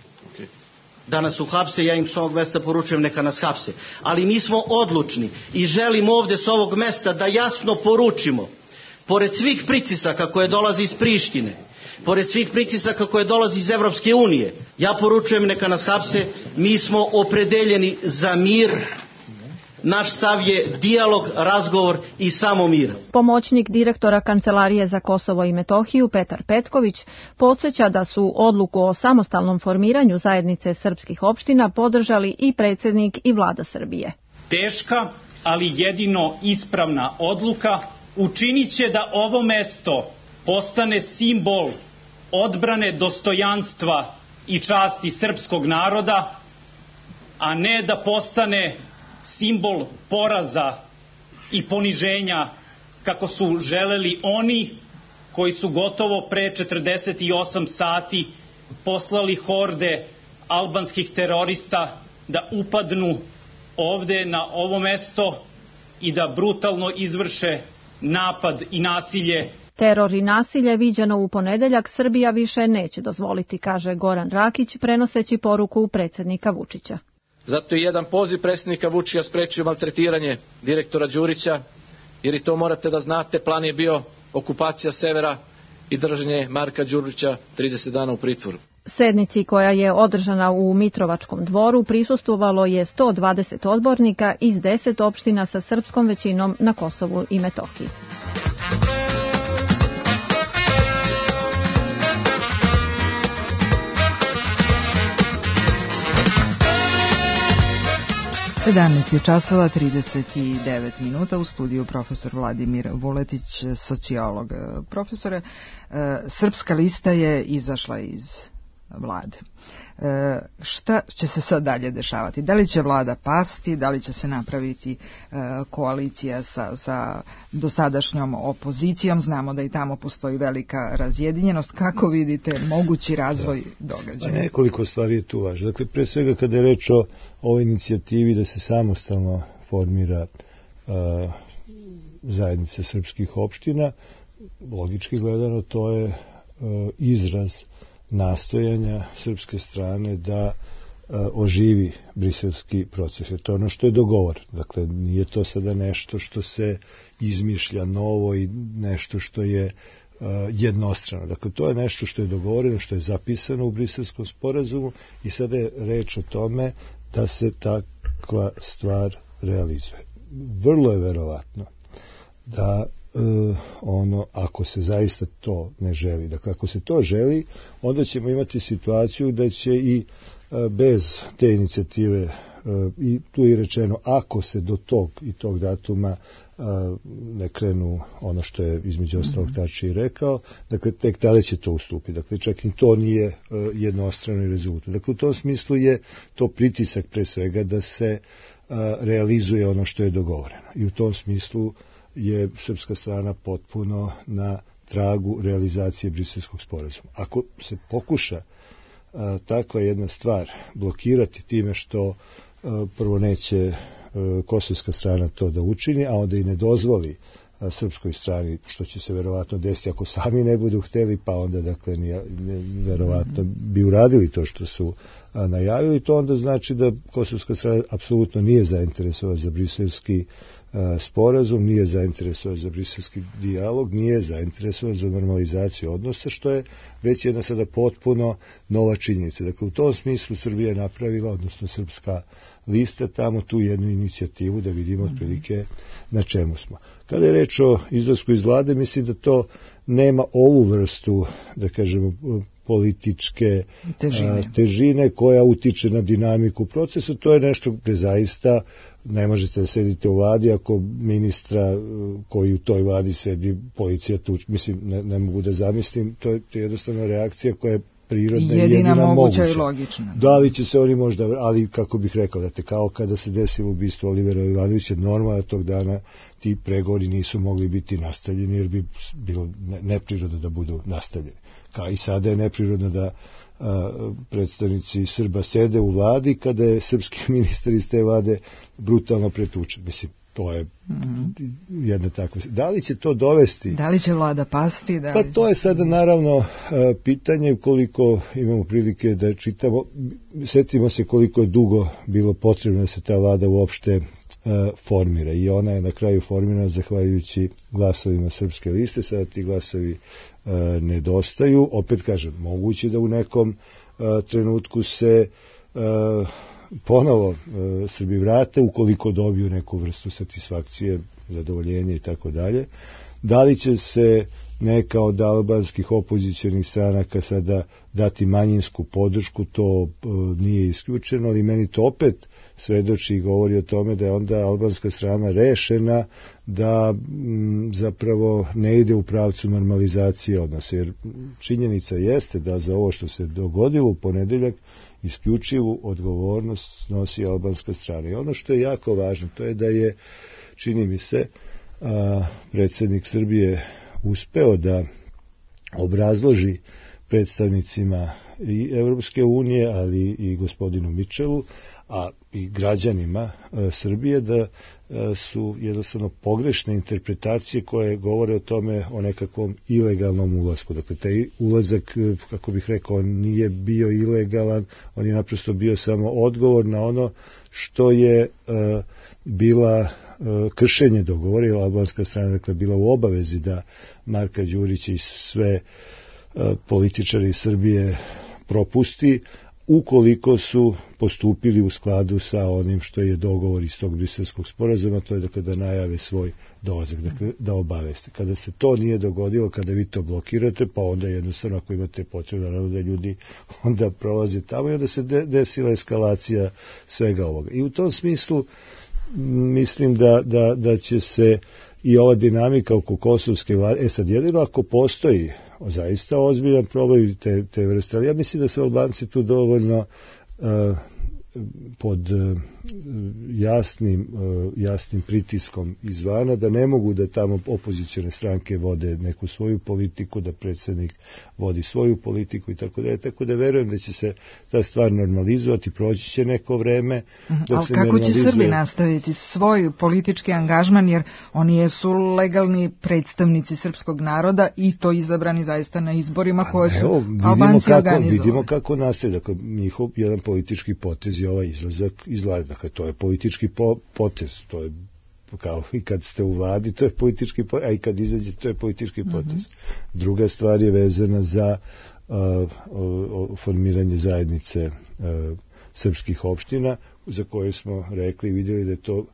da nas uhapse, ja im s ovog mesta poručujem neka nas hapse. Ali mi smo odlučni i želimo ovdje s ovog mesta da jasno poručimo, pored svih pritisaka koje dolazi iz Prištine, pored svih pritisaka koje dolazi iz Evropske unije, ja poručujem neka nas hapse, mi smo opredeljeni za mir. Naš stav je dijalog, razgovor i samo mir. Pomoćnik direktora Kancelarije za Kosovo i Metohiju Petar Petković podsjeća da su odluku o samostalnom formiranju zajednice srpskih opština podržali i predsjednik i vlada Srbije. Teška, ali jedino ispravna odluka učinit će da ovo mesto postane simbol odbrane dostojanstva i časti srpskog naroda, a ne da postane simbol poraza i poniženja kako su želeli oni koji su gotovo pre 48 sati poslali horde albanskih terorista da upadnu ovde na ovo mesto i da brutalno izvrše napad i nasilje. Teror i nasilje viđeno u ponedeljak Srbija više neće dozvoliti, kaže Goran Rakić, prenoseći poruku predsjednika Vučića. Zato je jedan poziv predsjednika Vučića sprečio maltretiranje direktora Đurića, jer i to morate da znate, plan je bio okupacija severa i držanje Marka Đurića 30 dana u pritvoru. Sednici koja je održana u Mitrovačkom dvoru prisustvovalo je 120 odbornika iz 10 opština sa srpskom većinom na Kosovu i Metohiji. časova 39 minuta, u studiju profesor Vladimir Vuletić, sociolog. Profesore, Srpska lista je izašla iz vlade. Šta će se sad dalje dešavati? Da li će vlada pasti, da li će se napraviti koalicija sa dosadašnjom opozicijom? Znamo da i tamo postoji velika razjedinjenost. Kako vidite mogući razvoj događaja? Nekoliko stvari je tu važno. Dakle, pre svega kada je reč o ovoj inicijativi da se samostalno formira zajednica srpskih opština, logički gledano to je izraz nastojanja srpske strane da oživi briselski proces. To je ono što je dogovor. Dakle, nije to sada nešto što se izmišlja novo i nešto što je jednostrano. Dakle, to je nešto što je dogovoreno, što je zapisano u briselskom sporazumu i sada je reč o tome da se takva stvar realizuje. Vrlo je verovatno da ako se zaista to ne želi, dakle ako se to želi, onda ćemo imati situaciju da će i bez te inicijative, i tu je rečeno, ako se do tog i tog datuma ne krenu ono što je između ostalog Tači i rekao, dakle tek tada će to ustupiti. Dakle, čak ni to nije jednostrani rezultat. Dakle, u tom smislu je to pritisak pre svega da se realizuje ono što je dogovoreno. I u tom smislu je srpska strana potpuno na tragu realizacije briselskog sporazuma. Ako se pokuša takva jedna stvar blokirati time što prvo neće kosovska strana to da učini, a onda i ne dozvoli srpskoj strani, što će se verovatno desiti ako sami ne budu hteli, pa onda dakle verovatno bi uradili to što su najavili, to onda znači da kosovska strana apsolutno nije zainteresovana za briselski sporazum, nije zainteresovan za briselski dijalog, nije zainteresovan za normalizaciju odnosa, što je već jedna sada potpuno nova činjenica. Dakle, u tom smislu Srbija je napravila, odnosno Srpska lista, tamo tu jednu inicijativu da vidimo otprilike na čemu smo. Kada je reč o izlasku iz vlade, mislim da to nema ovu vrstu, da kažemo, političke težine koja utiče na dinamiku procesa. To je nešto gde zaista ne možete da sedite u vladi ako ministra koji u toj vladi sedi policija tuče. Mislim, ne mogu da zamislim, to je jednostavno reakcija koja je prirodna i jedina moguća. I logična. Da li će se oni možda, ali kako bih rekao, da te kao kada se desilo ubistvo Olivera Ivanovića, normalno tog dana ti pregovori nisu mogli biti nastavljeni jer bi bilo neprirodno da budu nastavljeni. Kao i sada je neprirodno da predstavnici Srba sede u vladi kada je srpski ministar iz te vlade brutalno pretučen. Mislim, to je jedna takva. Da li će to dovesti? Da li će vlada pasti? Pa to je sada naravno pitanje, koliko imamo prilike da čitamo. Setimo se koliko je dugo bilo potrebno da se ta vlada uopšte formira i ona je na kraju formirana zahvaljujući glasovima Srpske liste. Sada ti glasovi nedostaju. Opet kažem, moguće da u nekom trenutku se ponovo Srbi vrate ukoliko dobiju neku vrstu satisfakcije, zadovoljenja i tako dalje. Da li će se neka od albanskih opozicionih stranaka sada dati manjinsku podršku, to nije isključeno, ali meni to opet svedoči i govori o tome da je onda albanska strana rešena da zapravo ne ide u pravcu normalizacije odnosa, jer činjenica jeste da za ovo što se dogodilo u ponedeljak isključivu odgovornost snosi albanska strana. I ono što je jako važno, to je da je, čini mi se, predsjednik Srbije uspeo da obrazloži predstavnicima i Evropske unije, ali i gospodinu Mičelu, a i građanima Srbije, da su jednostavno pogrešne interpretacije koje govore o tome o nekakvom ilegalnom ulasku. Dakle, taj ulazak, kako bih rekao, nije bio ilegalan, on je naprosto bio samo odgovor na ono što je bila kršenje dogovora, jer albanska strana dakle bila u obavezi da Marka Đurića i sve političari iz Srbije propusti ukoliko su postupili u skladu sa onim što je dogovor iz tog briselskog sporazuma, to je dakle da najave svoj dolazak, dakle da obaveste. Kada se to nije dogodilo, kada vi to blokirate, pa onda jednostavno ako imate potrebu naravno da ljudi onda prolaze tamo i onda se desila eskalacija svega ovoga. I u tom smislu mislim da će se i ova dinamika oko kosovske vlade, sad jedino ako postoji zaista ozbiljan problem te vrste, ali ja mislim da su Albanci tu dovoljno pod jasnim pritiskom izvana, da ne mogu da tamo opozicione stranke vode neku svoju politiku, da predsjednik vodi svoju politiku i tako da verujem da će se ta stvar normalizovati, proći će neko vreme. Ali kako će Srbi nastaviti svoj politički angažman, jer oni jesu legalni predstavnici srpskog naroda i to izabrani zaista na izborima koje su Albanci organizovali. Vidimo kako nastavi, dakle njihov jedan politički potez je ovaj izlazak iz vlade, dakle to je politički potez, to je kao i kad ste u vladi, to je politički potez, a i kad izađete, to je politički potez. Druga stvar je vezana za formiranje zajednice srpskih opština, za koje smo rekli i vidjeli da je to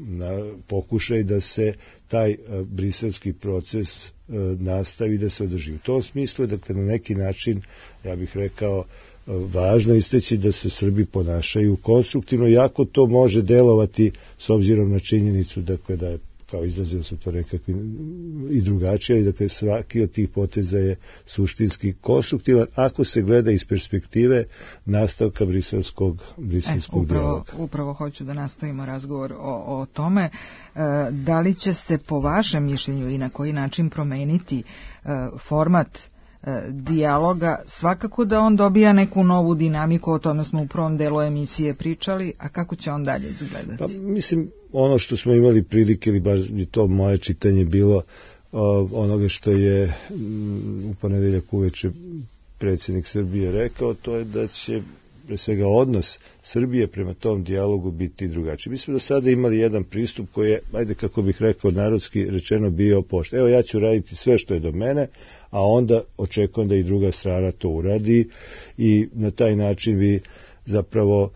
pokušaj da se taj briselski proces nastavi, da se održi. U tom smislu, dakle, na neki način, ja bih rekao, važno isteći da se Srbi ponašaju konstruktivno, jako to može delovati s obzirom na činjenicu, dakle, da je kao izrazili su to nekakvi i drugačije, dakle svaki od tih poteza je suštinski konstruktivan ako se gleda iz perspektive nastavka briselskog dijaloga. Upravo hoću da nastavimo razgovor o tome. Da li će se po vašem mišljenju i na koji način promeniti format dijaloga, svakako da on dobija neku novu dinamiku, o tome smo u prvom delu emisije pričali, a kako će on dalje izgledati? Pa, mislim, ono što smo imali prilike, ili bar je to moje čitanje bilo, onoga što je u ponedeljak uveče predsjednik Srbije rekao, to je da će pre svega odnos Srbije prema tom dijalogu biti drugačiji. Mi smo do sada imali jedan pristup koji je, ajde kako bih rekao narodski rečeno, bio pošten. Evo ja ću raditi sve što je do mene, a onda očekujem da i druga strana to uradi i na taj način vi zapravo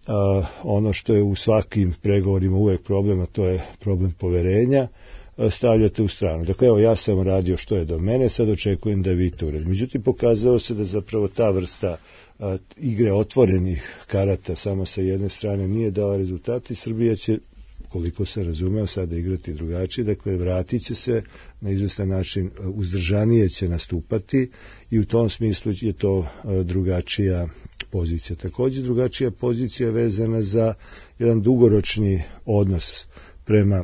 ono što je u svakim pregovorima uvek problem, a to je problem poverenja, stavljate u stranu. Dakle, evo ja sam radio što je do mene, sad očekujem da vi to uradite. Međutim, pokazalo se da zapravo ta vrsta igre otvorenih karata samo sa jedne strane nije dala rezultati. Srbija će, koliko sam razumeo, sada igrati drugačije, dakle vratit će se na izvestan način, uzdržanije će nastupati i u tom smislu je to drugačija pozicija. Također drugačija pozicija je vezana za jedan dugoročni odnos prema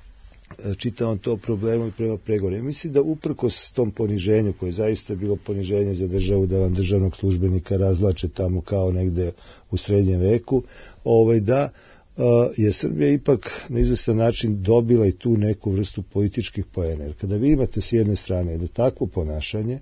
čitavom to problemu i prema pregovorima. Mislim da uprkos tom poniženju, koje je zaista bilo poniženje za državu, da vam državnog službenika razvlače tamo kao negde u srednjem veku, da je Srbija ipak na izvestan način dobila i tu neku vrstu političkih poena. Jer kada vi imate s jedne strane jedno takvo ponašanje,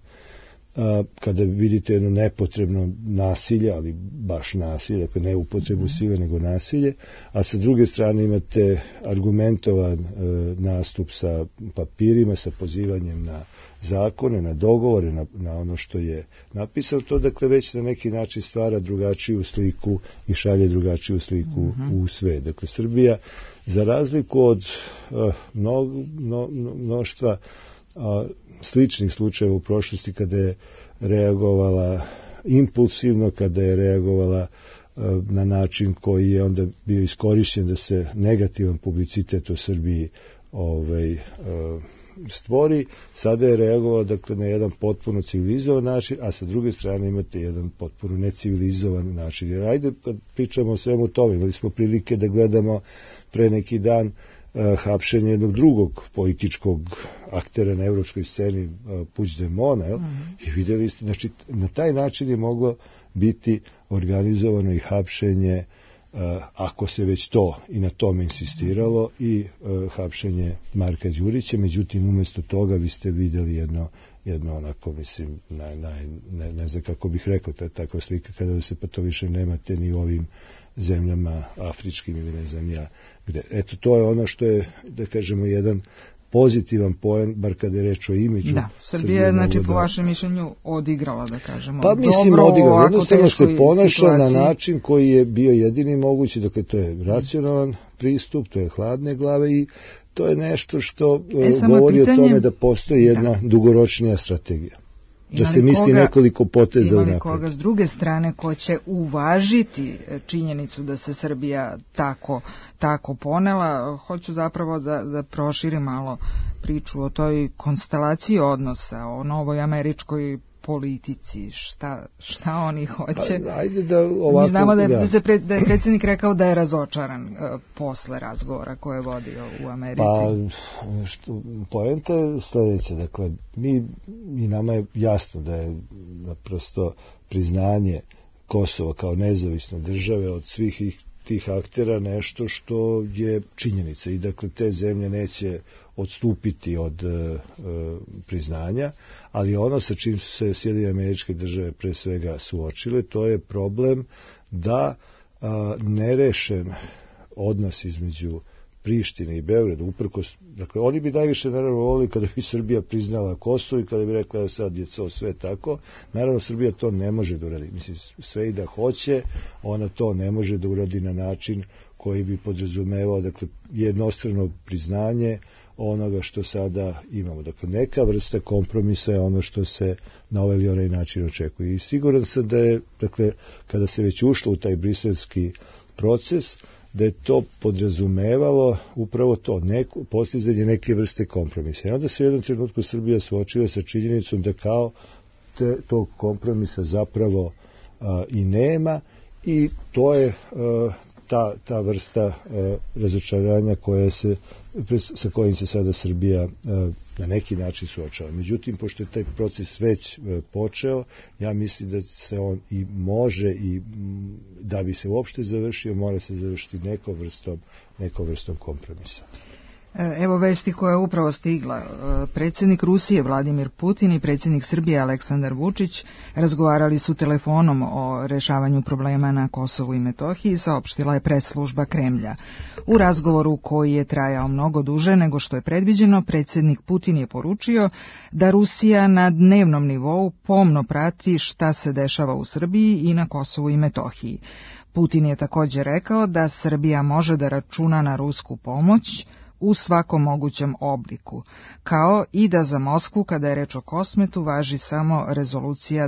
kada vidite jedno nepotrebno nasilje, ali baš nasilje, dakle ne upotrebu sile nego nasilje, a sa druge strane imate argumentovan nastup sa papirima, sa pozivanjem na zakone, na dogovore, na ono što je napisano, to dakle već na neki način stvara drugačiju sliku i šalje drugačiju sliku u sve. Dakle, Srbija, za razliku od mnoštva sličnih slučajeva u prošlosti, kada je reagovala impulsivno, kada je reagovala na način koji je onda bio iskorišćen da se negativan publicitet o Srbiji stvori, sada je reagovala dakle na jedan potpuno civilizovan način, a sa druge strane imate jedan potpuno necivilizovan način. Jer ajde, kad pričamo o svemu tome, imali smo prilike da gledamo pre neki dan hapšenje jednog drugog političkog aktera na evropskoj sceni, Puigdemona, i vidjeli ste, znači, na taj način je moglo biti organizovano i hapšenje, ako se već to i na tome insistiralo, i hapšenje Marka Đurića. Međutim, umjesto toga vi ste vidjeli jedno onako, mislim, ne znam kako bih rekao, takva slika kada se pa to više nemate ni u ovim zemljama afričkim ili ne znam ja gde. Eto, to je ono što je, da kažemo, jedan pozitivan poen, bar kada je reč o imidžu. Da, Srbija je, znači, po vašem mišljenju odigrala, da kažemo. Pa mislim, odigrala. Jednostavno se ponaša na način koji je bio jedini mogući, dakle, to je racionalan pristup, to je hladne glave i to je nešto što govori o tome da postoji jedna dugoročnija strategija. da se misli nekoliko poteza unapred. Ima li koga s druge strane ko će uvažiti činjenicu da se Srbija tako ponela? Hoću zapravo da proširim malo priču o toj konstelaciji odnosa, o novoj američkoj politici, šta oni hoće. Ajde da ovako, mi znamo da je predsjednik rekao da je razočaran posle razgovora koje je vodio u Americi. Poenta je sledeća, dakle, i nama je jasno da je naprosto priznanje Kosova kao nezavisne države od svih tih aktera nešto što je činjenica i dakle te zemlje neće odstupiti od priznanja, ali ono sa čim se Sjedinjene Američke Države pre svega suočile, to je problem da nerešen odnos između Prištine i Beograda, uprkos, dakle, oni bi najviše naravno volili kada bi Srbija priznala Kosovo i kada bi rekla da sad je to sve tako. Naravno, Srbija to ne može da uradi. Mislim, sve i da hoće, ona to ne može da uradi na način koji bi podrazumevao, dakle, jednostrano priznanje onoga što sada imamo. Dakle, neka vrsta kompromisa je ono što se na ovaj ili onaj način očekuje. I siguran sam da je, dakle, kada se već ušlo u taj briselski proces, da je to podrazumevalo upravo to, postizanje neke vrste kompromisa. I onda se u jednom trenutku Srbija suočila sa činjenicom da kao tog kompromisa zapravo i nema i to je ta vrsta razočaranja sa kojim se sada Srbija na neki način suočava. Međutim, pošto je taj proces već počeo, ja mislim da se on i može i da bi se uopšte završio, mora se završiti nekom vrstom kompromisa. Evo vesti koja je upravo stigla. Predsjednik Rusije Vladimir Putin i predsjednik Srbije Aleksandar Vučić razgovarali su telefonom o rešavanju problema na Kosovu i Metohiji, saopštila je press-služba Kremlja. U razgovoru koji je trajao mnogo duže nego što je predviđeno, predsjednik Putin je poručio da Rusija na dnevnom nivou pomno prati šta se dešava u Srbiji i na Kosovu i Metohiji. Putin je također rekao da Srbija može da računa na rusku pomoć u svakom mogućem obliku, kao i da za Moskvu, kada je reč o Kosmetu, važi samo rezolucija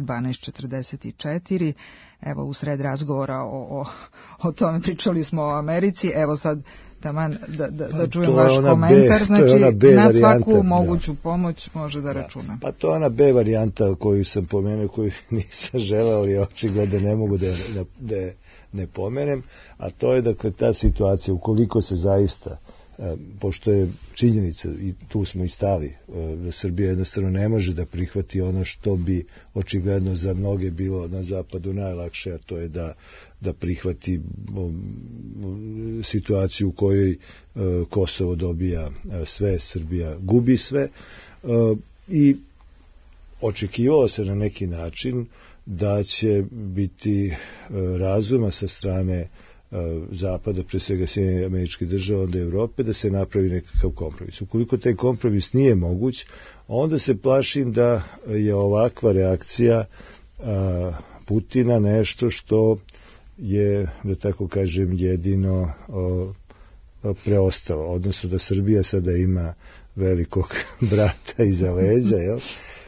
1244. Evo, usred razgovora o tome pričali smo o Americi, evo sad taman da čujem vaš komentar, znači na svaku moguću pomoć može da računa. Pa to je ona B varijanta koju sam pomenuo, koju nisam želeo i očigledno ne mogu da ne pomenem, a to je dakle ta situacija, ukoliko se zaista pošto je činjenica, i tu smo i stali, da Srbija jednostavno ne može da prihvati ono što bi očigledno za mnoge bilo na zapadu najlakše, a to je da prihvati situaciju u kojoj Kosovo dobija sve, Srbija gubi sve, i očekivalo se na neki način da će biti razuma sa strane Zapada, pre svega Sjedinjenih Američkih Država, onda Evrope, da se napravi nekakav kompromis. Ukoliko taj kompromis nije moguć, onda se plašim da je ovakva reakcija Putina nešto što je, da tako kažem, jedino preostalo. Odnosno da Srbija sada ima velikog brata iza leđa, jel?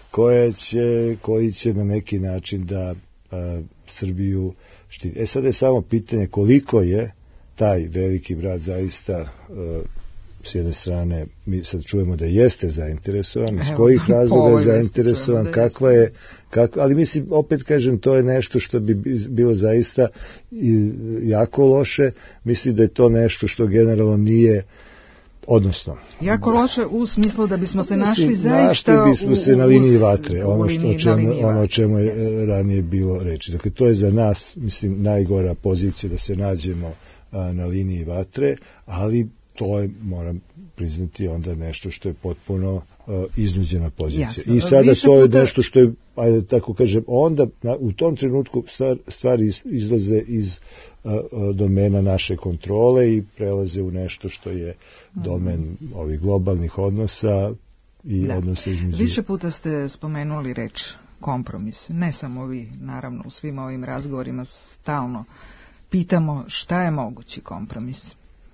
Koji će na neki način da Srbiju štiti. Sada je samo pitanje koliko je taj veliki brat zaista, s jedne strane, mi sad čujemo da jeste zainteresovan, iz kojih razloga je zainteresovan, ali mislim, opet kažem, to je nešto što bi bilo zaista jako loše. Mislim da je to nešto što generalno nije, odnosno jako loše u smislu da bismo se našli zaista našli bismo se na liniji vatre, ono o čemu je ranije bilo reči. Dakle, to je za nas, mislim, najgora pozicija da se nađemo na liniji vatre, ali to je, moram priznati, onda nešto što je potpuno iznuđena pozicija. Jasno. I sada to je nešto što je, ajde tako kažem, onda u tom trenutku stvari izlaze iz domena naše kontrole i prelaze u nešto što je domen ovih globalnih odnosa i odnosa između. Više puta ste spomenuli reč kompromis, ne samo vi, naravno, u svim ovim razgovorima stalno pitamo šta je mogući kompromis.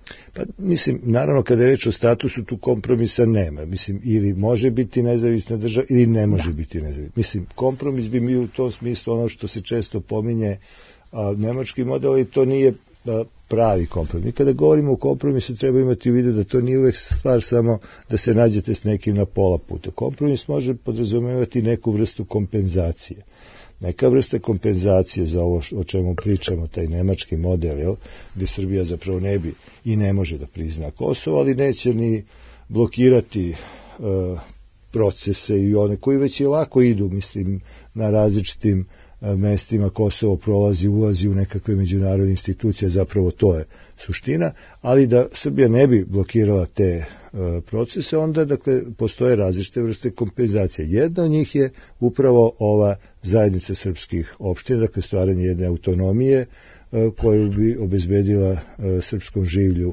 Pa mislim, naravno kada je reč o statusu tu kompromisa nema. Mislim, ili može biti nezavisna država ili ne može biti nezavisna. Mislim, kompromis bi mi u tom smislu ono što se često pominje nemački model i to nije pravi kompromis. Kada govorimo o kompromisu treba imati u vidu da to nije uvek stvar samo da se nađete s nekim na pola puta. Kompromis može podrazumevati neku vrstu kompenzacije. Neka vrsta kompenzacije za ovo o čemu pričamo, taj nemački model, gde Srbija zapravo ne bi i ne može da prizna Kosovo, ali neće ni blokirati procese i one koji već i ovako idu, mislim, na različitim mestima Kosovo ulazi u nekakve međunarodne institucije, zapravo to je suština, ali da Srbija ne bi blokirala te procese, onda dakle postoje različite vrste kompenzacije. Jedna od njih je upravo ova zajednica srpskih opština, dakle stvaranje jedne autonomije koju bi obezbedila srpskom življu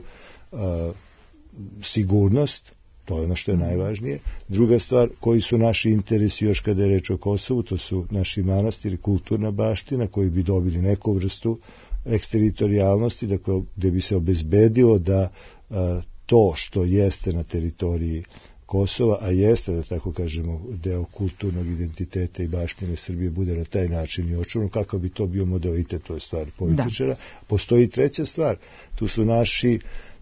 sigurnost. To je ono što je najvažnije. Druga stvar, koji su naši interesi još kada je reč o Kosovu, to su naši manastiri, kulturna baština, koji bi dobili neku vrstu eksteritorijalnosti, dakle, gde bi se obezbedilo da to što jeste na teritoriji Kosova, a jeste, da tako kažemo, deo kulturnog identiteta i baštine Srbije bude na taj način i očuvano, kakav bi to bio modalitet, to je stvar političara. Postoji treća stvar, tu su naši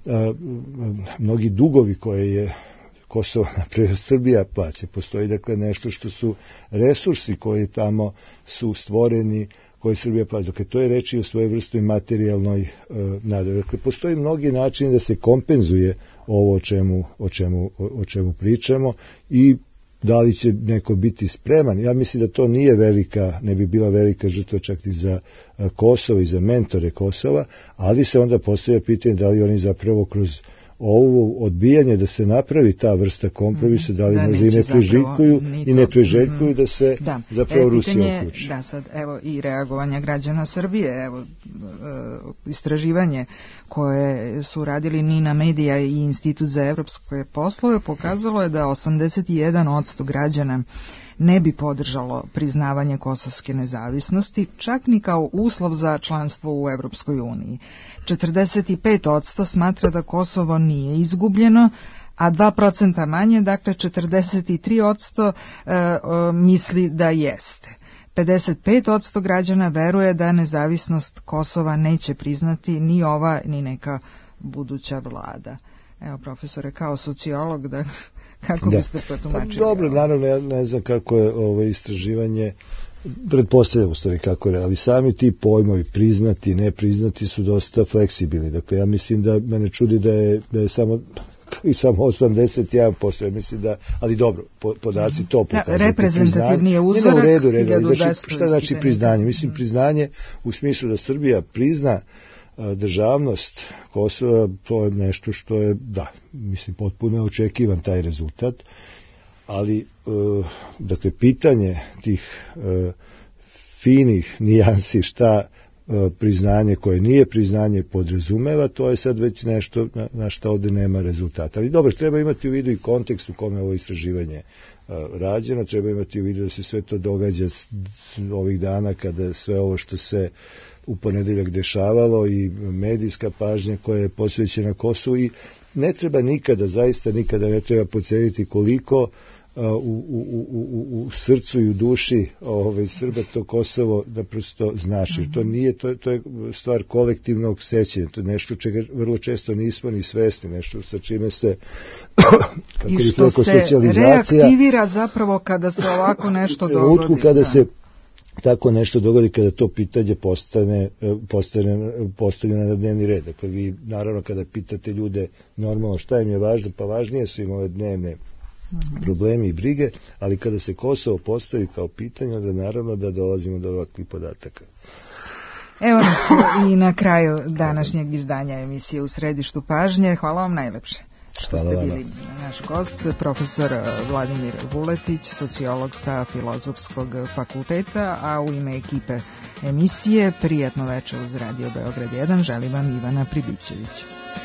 mnogi dugovi koje je Kosovo, naprijed Srbija plaća. Postoji dakle nešto što su resursi koji tamo su stvoreni, koje Srbija plaća. Dakle, to je reči o svojoj vrstoj materijalnoj nadavi. Dakle, postoji mnogi načini da se kompenzuje ovo o čemu pričamo i da li će neko biti spreman. Ja mislim da to nije ne bi bila velika žrtva čak i za Kosovo i za mentore Kosova, ali se onda postavlja pitanje da li oni zapravo kroz ovo odbijanje da se napravi ta vrsta kompromisa, da li možda i ne priželjkuju i ne priželjkuju da se zapravo Rusija uključi. Da, sad evo i reagovanja građana Srbije, evo istraživanje koje su radili Nina Medija i Institut za evropske poslove pokazalo je da 81% građana ne bi podržalo priznavanje kosovske nezavisnosti, čak ni kao uslov za članstvo u Evropskoj uniji. 45% smatra da Kosovo nije izgubljeno, a 2% manje, dakle 43% misli da jeste. 55% građana veruje da nezavisnost Kosova neće priznati ni ova ni neka buduća vlada. Evo, profesore, kao sociolog, da kako biste to tumačili? Dobro, naravno, ja ne znam kako je ovo istraživanje, pretpostavljam u stvari kako je, ali sami ti pojmovi priznati, ne priznati su dosta fleksibilni. Dakle, ja mislim da mene čudi da je samo 81%, ja mislim da, ali dobro, podaci to pokazuju. Reprezentativni je uzorak. U redu. Šta znači priznanje? Mislim, priznanje u smislu da Srbija prizna državnost Kosova, to je nešto što je, mislim, potpuno očekivan taj rezultat, ali, dakle, pitanje tih finih nijansi šta priznanje koje nije priznanje podrazumeva, to je sad već nešto na što ovde nema rezultata. Ali dobro, treba imati u vidu i kontekst u kome ovo istraživanje rađeno, treba imati u vidu da se sve to događa ovih dana kada sve ovo što se u ponedeljak dešavalo i medijska pažnja koja je posvećena Kosovu i ne treba nikada, zaista nikada ne treba podceniti koliko u srcu i u duši Srba to Kosovo naprosto znaši. To je stvar kolektivnog sećanja, to je nešto čega vrlo često nismo ni svesni, nešto sa čime se i što se reaktivira zapravo kada se ovako nešto dogodi. Kada se tako nešto dogodi, kada to pitanje postavljeno na dnevni red. Dakle, vi naravno kada pitate ljude normalno šta im je važno, pa važnije su im ove dnevne problemi i brige, ali kada se Kosovo postavi kao pitanje, onda naravno da dolazimo do ovakvih podataka. Evo nas i na kraju današnjeg izdanja emisije U središtu pažnje. Hvala vam najlepše što ste bili naš gost, profesor Vladimir Vuletić, sociolog sa Filozofskog fakulteta, a u ime ekipe emisije prijatno večer uz Radio Beograd 1 želim vam Ivana Pribićević.